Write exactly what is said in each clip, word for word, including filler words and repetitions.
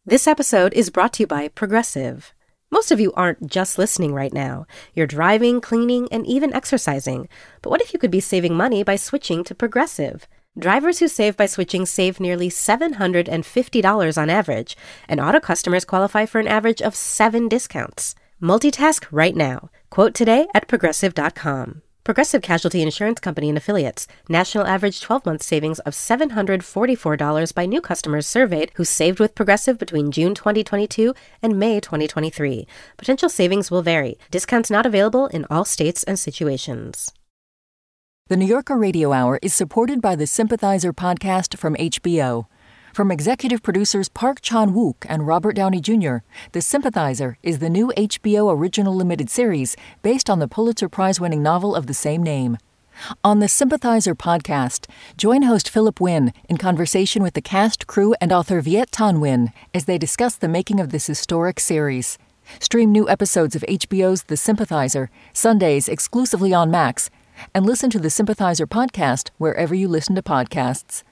This episode is brought to you by Progressive. Most of you aren't just listening right now. You're driving, cleaning, and even exercising. But what if you could be saving money by switching to Progressive? Drivers who save by switching save nearly seven hundred fifty dollars on average, and auto customers qualify for an average of seven discounts. Multitask right now. Quote today at progressive dot com. Progressive Casualty Insurance Company and Affiliates. National average twelve-month savings of seven hundred forty-four dollars by new customers surveyed who saved with Progressive between June twenty twenty-two and May twenty twenty-three. Potential savings will vary. Discounts not available in all states and situations. The New Yorker Radio Hour is supported by the Sympathizer podcast from H B O. From executive producers Park Chan-wook and Robert Downey Junior, The Sympathizer is the new H B O original limited series based on the Pulitzer Prize-winning novel of the same name. On the Sympathizer podcast, join host Philip Wynn in conversation with the cast, crew, and author Viet Thanh Nguyen as they discuss the making of this historic series. Stream new episodes of H B O's The Sympathizer, Sundays exclusively on Max, and listen to the Sympathizer podcast wherever you listen to podcasts.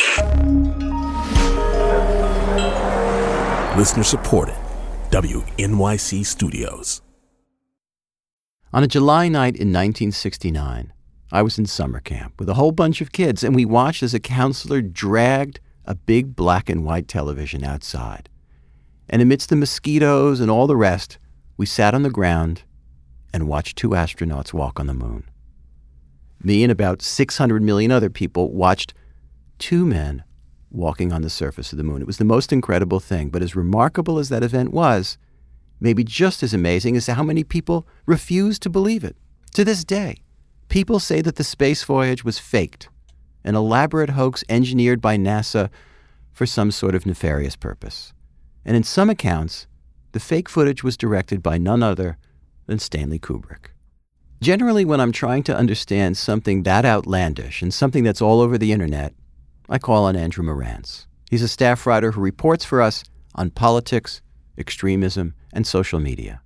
Listener supported. W N Y C Studios. On a July night in nineteen sixty-nine, I was in summer camp with a whole bunch of kids, and we watched as a counselor dragged a big black and white television outside. And amidst the mosquitoes and all the rest, we sat on the ground and watched two astronauts walk on the moon. Me and about six hundred million other people watched two men walking on the surface of the moon. It was the most incredible thing, but as remarkable as that event was, maybe just as amazing is how many people refused to believe it. To this day, people say that the space voyage was faked, an elaborate hoax engineered by NASA for some sort of nefarious purpose. And in some accounts, the fake footage was directed by none other than Stanley Kubrick. Generally, when I'm trying to understand something that outlandish and something that's all over the internet, I call on Andrew Marantz. He's a staff writer who reports for us on politics, extremism, and social media.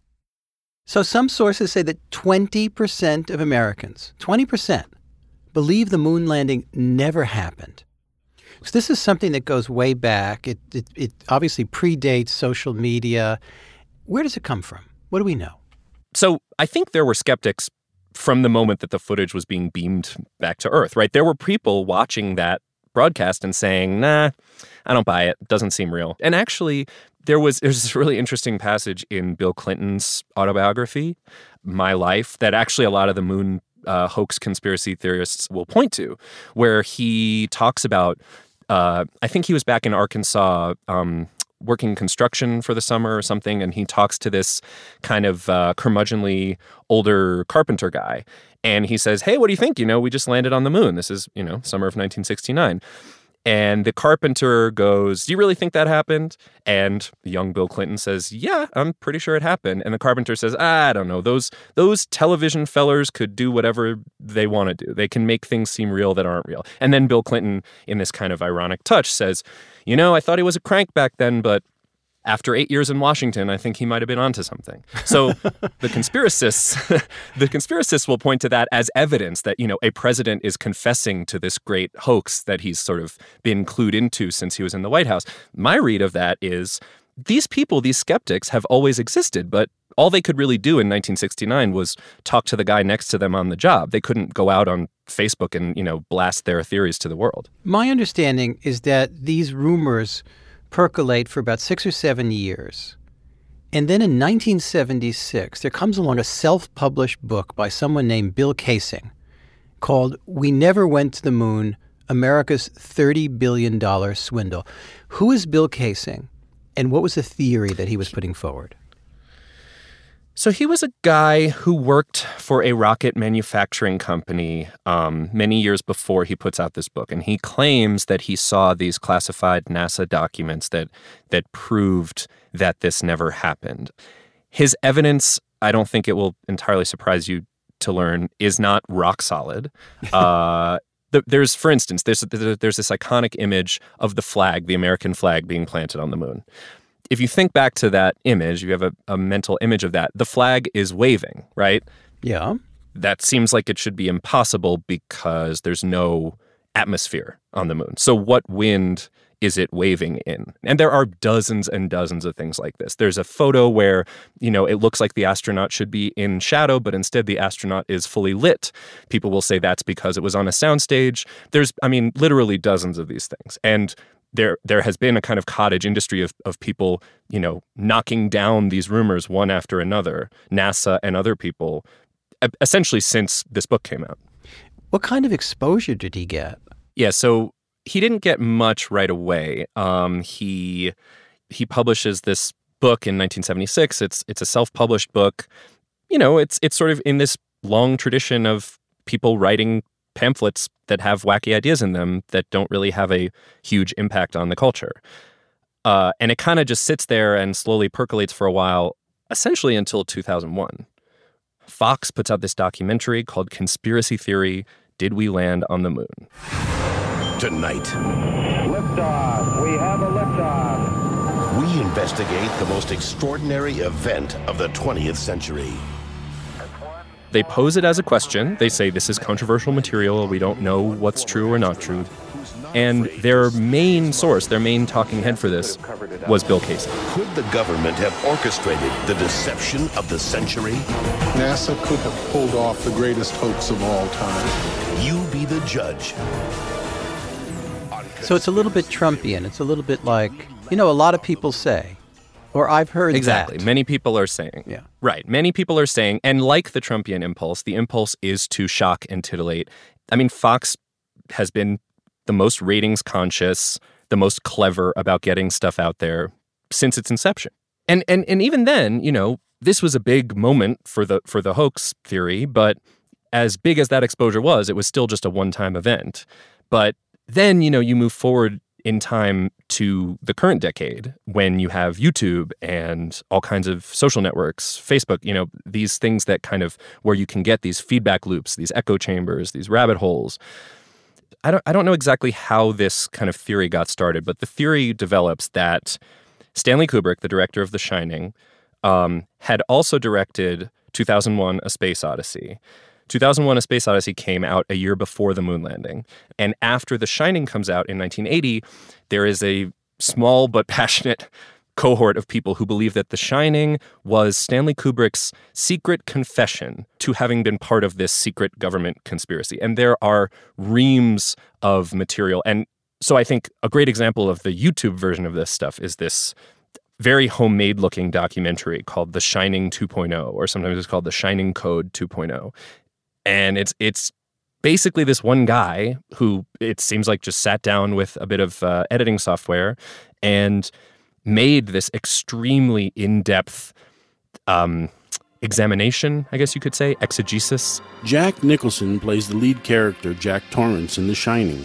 So some sources say that twenty percent of Americans, twenty percent, believe the moon landing never happened. So this is something that goes way back. It, it, it obviously predates social media. Where does it come from? What do we know? So I think there were skeptics from the moment that the footage was being beamed back to Earth, right? There were people watching that broadcast and saying, nah, I don't buy it. It doesn't seem real. And actually, there was there's this really interesting passage in Bill Clinton's autobiography, My Life, that actually a lot of the moon uh, hoax conspiracy theorists will point to, where he talks about, uh, I think he was back in Arkansas, um, working construction for the summer or something, and he talks to this kind of uh, curmudgeonly older carpenter guy. And he says, hey, what do you think? You know, we just landed on the moon. This is, you know, summer of nineteen sixty-nine. And the carpenter goes, do you really think that happened? And young Bill Clinton says, yeah, I'm pretty sure it happened. And the carpenter says, I don't know. Those those television fellers could do whatever they want to do. They can make things seem real that aren't real. And then Bill Clinton, in this kind of ironic touch, says, you know, I thought he was a crank back then, but after eight years in Washington, I think he might have been onto something. So the conspiracists, the conspiracists will point to that as evidence that, you know, a president is confessing to this great hoax that he's sort of been clued into since he was in the White House. My read of that is these people, these skeptics, have always existed, but all they could really do in nineteen sixty-nine was talk to the guy next to them on the job. They couldn't go out on Facebook and, you know, blast their theories to the world. My understanding is that these rumors percolate for about six or seven years. And then in nineteen seventy-six, there comes along a self-published book by someone named Bill Kaysing called We Never Went to the Moon, America's thirty billion dollars Swindle. Who is Bill Kaysing, and what was the theory that he was putting forward? So he was a guy who worked for a rocket manufacturing company um, many years before he puts out this book. And he claims that he saw these classified NASA documents that that proved that this never happened. His evidence, I don't think it will entirely surprise you to learn, is not rock solid. Uh, the, there's, for instance, there's, there's this iconic image of the flag, the American flag being planted on the moon. If you think back to that image, you have a, a mental image of that. The flag is waving, right? Yeah. That seems like it should be impossible because there's no atmosphere on the moon. So what wind is it waving in? And there are dozens and dozens of things like this. There's a photo where, you know, it looks like the astronaut should be in shadow, but instead the astronaut is fully lit. People will say that's because it was on a soundstage. There's, I mean, literally dozens of these things. And there there has been a kind of cottage industry of, of people, you know, knocking down these rumors one after another, NASA and other people, essentially since this book came out. What kind of exposure did he get? Yeah, so he didn't get much right away. Um, he he publishes this book in nineteen seventy-six. It's it's a self-published book. You know, it's it's sort of in this long tradition of people writing pamphlets that have wacky ideas in them that don't really have a huge impact on the culture. Uh, and it kind of just sits there and slowly percolates for a while, essentially until two thousand one. Fox puts out this documentary called Conspiracy Theory, Did We Land on the Moon? Tonight, liftoff. We have a liftoff. we investigate the most extraordinary event of the twentieth century. They pose it as a question. They say this is controversial material. We don't know what's true or not true. And their main source, their main talking head for this was Bill Casey. Could the government have orchestrated the deception of the century? NASA could have pulled off the greatest hoax of all time. You be the judge. So it's a little bit Trumpian. It's a little bit like, you know, a lot of people say, or I've heard exactly. that. Many people are saying. Yeah. Right. Many people are saying, and like the Trumpian impulse, the impulse is to shock and titillate. I mean, Fox has been the most ratings conscious, the most clever about getting stuff out there since its inception. And and and even then, you know, this was a big moment for the for the hoax theory, but as big as that exposure was, it was still just a one-time event. But then, you know, you move forward in time to the current decade when you have YouTube and all kinds of social networks, Facebook, you know, these things that kind of where you can get these feedback loops, these echo chambers, these rabbit holes. I don't I don't know exactly how this kind of theory got started, but the theory develops that Stanley Kubrick, the director of The Shining, um, had also directed two thousand one: A Space Odyssey. two thousand one: A Space Odyssey came out a year before the moon landing. And after The Shining comes out in nineteen eighty, there is a small but passionate cohort of people who believe that The Shining was Stanley Kubrick's secret confession to having been part of this secret government conspiracy. And there are reams of material. And so I think a great example of the YouTube version of this stuff is this very homemade-looking documentary called The Shining two point oh, or sometimes it's called The Shining Code two point oh. And it's it's basically this one guy who it seems like just sat down with a bit of uh, editing software and made this extremely in-depth um, examination, I guess you could say, exegesis. Jack Nicholson plays the lead character, Jack Torrance, in The Shining.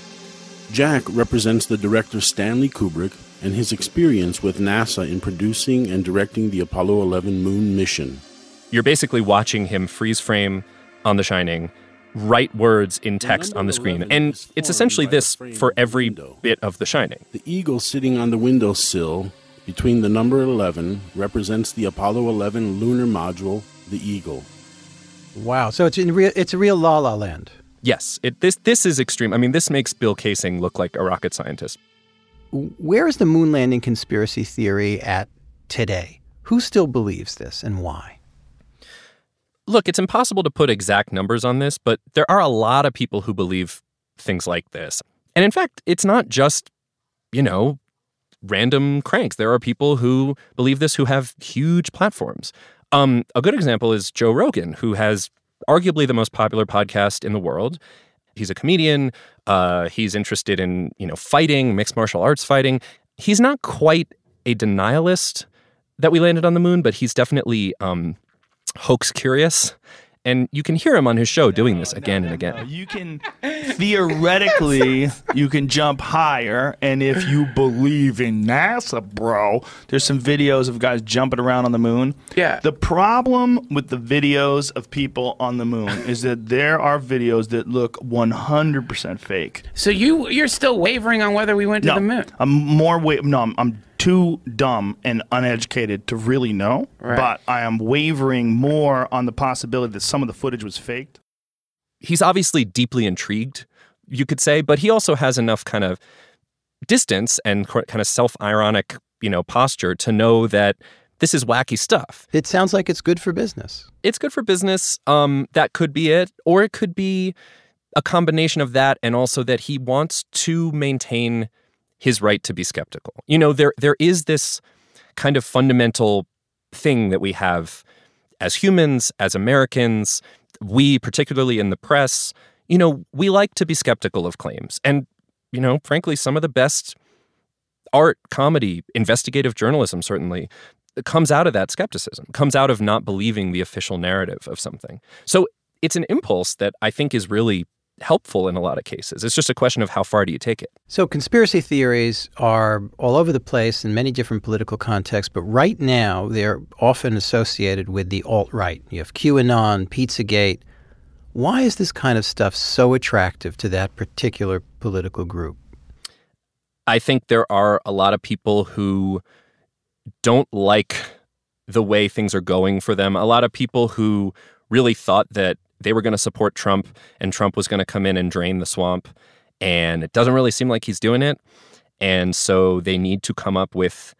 Jack represents the director Stanley Kubrick and his experience with NASA in producing and directing the Apollo eleven moon mission. You're basically watching him freeze frame on The Shining, write words in text on the screen. And it's essentially this for every bit of The Shining. The eagle sitting on the windowsill between the number eleven represents the Apollo eleven lunar module, the Eagle. Wow. So it's in real, it's a real La La Land. Yes. It, this, this is extreme. I mean, this makes Bill Kaysing look like a rocket scientist. Where is the moon landing conspiracy theory at today? Who still believes this and why? Look, it's impossible to put exact numbers on this, but there are a lot of people who believe things like this. And in fact, it's not just, you know, random cranks. There are people who believe this who have huge platforms. Um, a good example is Joe Rogan, who has arguably the most popular podcast in the world. He's a comedian. Uh, he's interested in, you know, fighting, mixed martial arts fighting. He's not quite a denialist that we landed on the moon, but he's definitely um, hoax curious. And you can hear him on his show doing this again and again. You can, theoretically, you can jump higher. And if you believe in NASA, bro, there's some videos of guys jumping around on the moon. Yeah. The problem with the videos of people on the moon is that there are videos that look one hundred percent fake. So you, you're still wavering on whether we went to no, the moon? I'm more, wa- no, I'm, I'm too dumb and uneducated to really know, right. But I am wavering more on the possibility that some of the footage was faked. He's obviously deeply intrigued, you could say, but he also has enough kind of distance and kind of self-ironic, you know, posture to know that this is wacky stuff. It sounds like it's good for business. It's good for business. Um, that could be it. Or it could be a combination of that and also that he wants to maintain his right to be skeptical. You know, there there is this kind of fundamental thing that we have as humans, as Americans, we, particularly in the press, you know, we like to be skeptical of claims. And, you know, frankly, some of the best art, comedy, investigative journalism, certainly, comes out of that skepticism, comes out of not believing the official narrative of something. So it's an impulse that I think is really helpful in a lot of cases. It's just a question of how far do you take it. So conspiracy theories are all over the place in many different political contexts, but right now they're often associated with the alt-right. You have QAnon, Pizzagate. Why is this kind of stuff so attractive to that particular political group? I think there are a lot of people who don't like the way things are going for them. A lot of people who really thought that they were going to support Trump and Trump was going to come in and drain the swamp. And it doesn't really seem like he's doing it. And so they need to come up with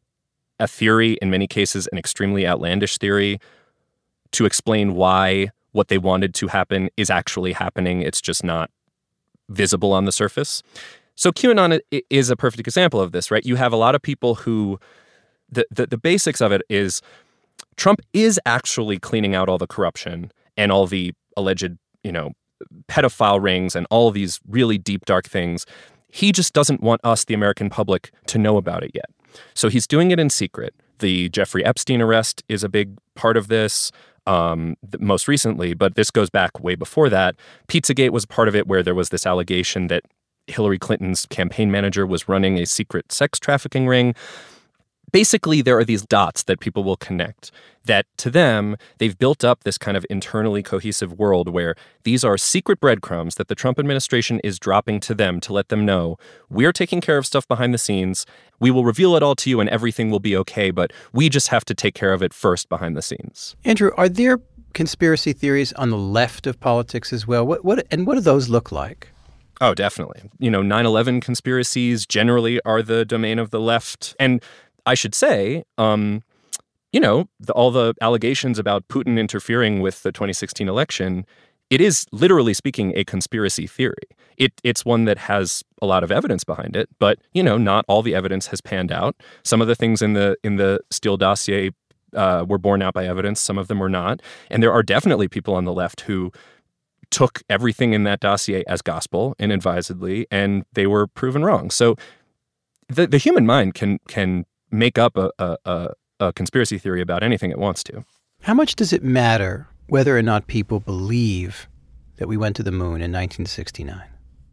a theory, in many cases an extremely outlandish theory, to explain why what they wanted to happen is actually happening. It's just not visible on the surface. So QAnon is a perfect example of this, right? You have a lot of people who, the, the, the basics of it is Trump is actually cleaning out all the corruption and all the alleged, you know, pedophile rings and all these really deep, dark things. He just doesn't want us, the American public, to know about it yet. So he's doing it in secret. The Jeffrey Epstein arrest is a big part of this, um, most recently, but this goes back way before that. Pizzagate was part of it, where there was this allegation that Hillary Clinton's campaign manager was running a secret sex trafficking ring. Basically, there are these dots that people will connect that to them, they've built up this kind of internally cohesive world where these are secret breadcrumbs that the Trump administration is dropping to them to let them know, we're taking care of stuff behind the scenes. We will reveal it all to you and everything will be okay, but we just have to take care of it first behind the scenes. Andrew, are there conspiracy theories on the left of politics as well? What, what and what do those look like? Oh, definitely. You know, nine eleven conspiracies generally are the domain of the left. And I should say, um, you know, the, all the allegations about Putin interfering with the twenty sixteen election, it is literally speaking a conspiracy theory. It, it's one that has a lot of evidence behind it, but, you know, not all the evidence has panned out. Some of the things in the in the Steele dossier uh, were borne out by evidence. Some of them were not. And there are definitely people on the left who took everything in that dossier as gospel inadvisedly, and they were proven wrong. So the the human mind can can make up a, a, a conspiracy theory about anything it wants to. How much does it matter whether or not people believe that we went to the moon in nineteen sixty-nine?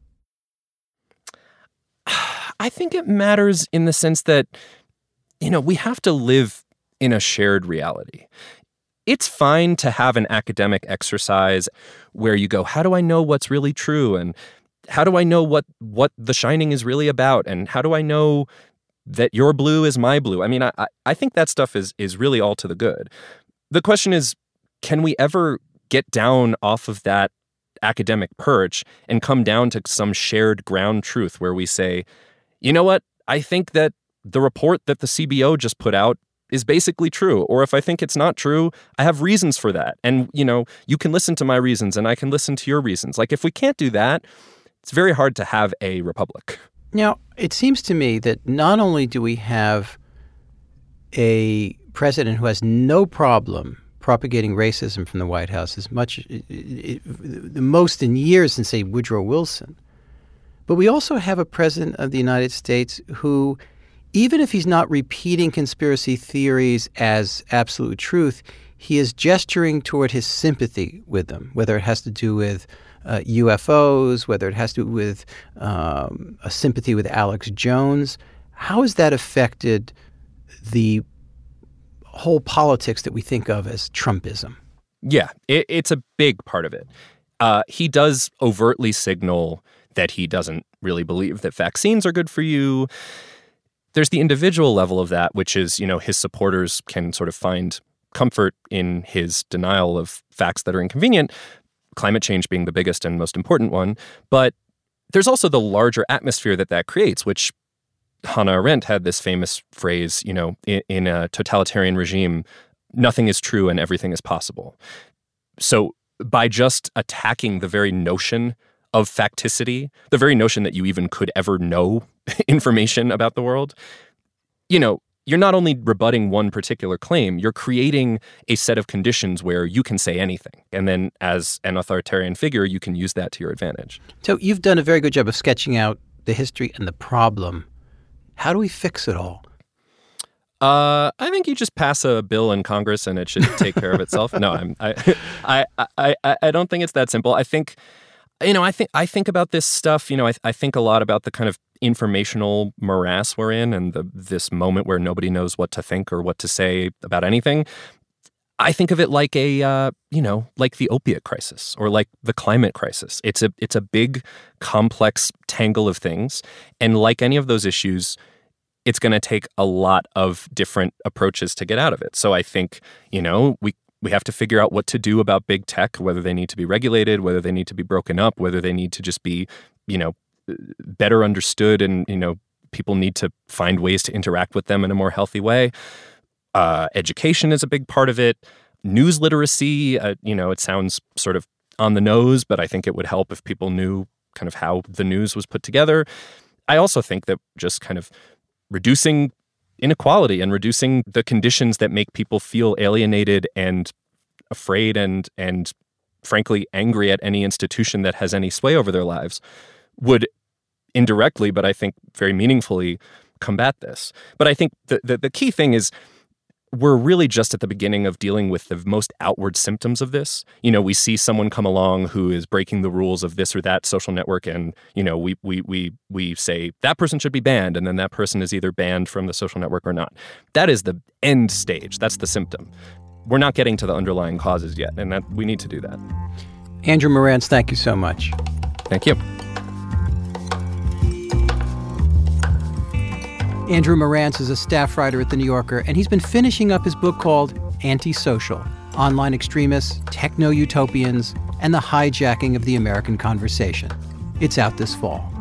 I think it matters in the sense that, you know, we have to live in a shared reality. It's fine to have an academic exercise where you go, how do I know what's really true? And how do I know what, what The Shining is really about? And how do I know that your blue is my blue? I mean, I, I think that stuff is is really all to the good. The question is, can we ever get down off of that academic perch and come down to some shared ground truth where we say, you know what, I think that the report that the C B O just put out is basically true. Or if I think it's not true, I have reasons for that. And, you know, you can listen to my reasons and I can listen to your reasons. Like, if we can't do that, it's very hard to have a republic. Now, it seems to me that not only do we have a president who has no problem propagating racism from the White House, as much, it, it, the most in years since, say, Woodrow Wilson, but we also have a president of the United States who, even if he's not repeating conspiracy theories as absolute truth, he is gesturing toward his sympathy with them, whether it has to do with Uh, U F Os, whether it has to do with um, a sympathy with Alex Jones. How has that affected the whole politics that we think of as Trumpism? Yeah, it, it's a big part of it. Uh, he does overtly signal that he doesn't really believe that vaccines are good for you. There's the individual level of that, which is, you know, his supporters can sort of find comfort in his denial of facts that are inconvenient. Climate change being the biggest and most important one. But there's also the larger atmosphere that that creates, which Hannah Arendt had this famous phrase, you know, in, in a totalitarian regime, nothing is true and everything is possible. So by just attacking the very notion of facticity, the very notion that you even could ever know information about the world, you know, you're not only rebutting one particular claim, you're creating a set of conditions where you can say anything. And then as an authoritarian figure, you can use that to your advantage. So you've done a very good job of sketching out the history and the problem. How do we fix it all? Uh, I think you just pass a bill in Congress and it should take care of itself. No, I'm, I, I, I, I, I don't think it's that simple. I think, you know, I think I think about this stuff. You know, I, I think a lot about the kind of informational morass we're in, and the this moment where nobody knows what to think or what to say about anything. I think of it like a, uh, you know, like the opiate crisis or like the climate crisis. It's a it's a big, complex tangle of things, and like any of those issues, it's going to take a lot of different approaches to get out of it. So I think, you know, we we have to figure out what to do about big tech, whether they need to be regulated, whether they need to be broken up, whether they need to just be, you know, better understood, and, you know, people need to find ways to interact with them in a more healthy way. Uh, education is a big part of it. News literacy, uh, you know, it sounds sort of on the nose, but I think it would help if people knew kind of how the news was put together. I also think that just kind of reducing inequality and reducing the conditions that make people feel alienated and afraid and, and frankly, angry at any institution that has any sway over their lives would indirectly, but I think very meaningfully, combat this. But I think the, the, the key thing is we're really just at the beginning of dealing with the most outward symptoms of this. You know, we see someone come along who is breaking the rules of this or that social network, and, you know, we we we we say that person should be banned, and then that person is either banned from the social network or not. That is the end stage. That's the symptom. We're not getting to the underlying causes yet, and that we need to do that. Andrew Marantz, thank you so much. Thank you. Andrew Marantz is a staff writer at The New Yorker, and he's been finishing up his book called Antisocial: Online Extremists, Techno-Utopians, and the Hijacking of the American Conversation. It's out this fall.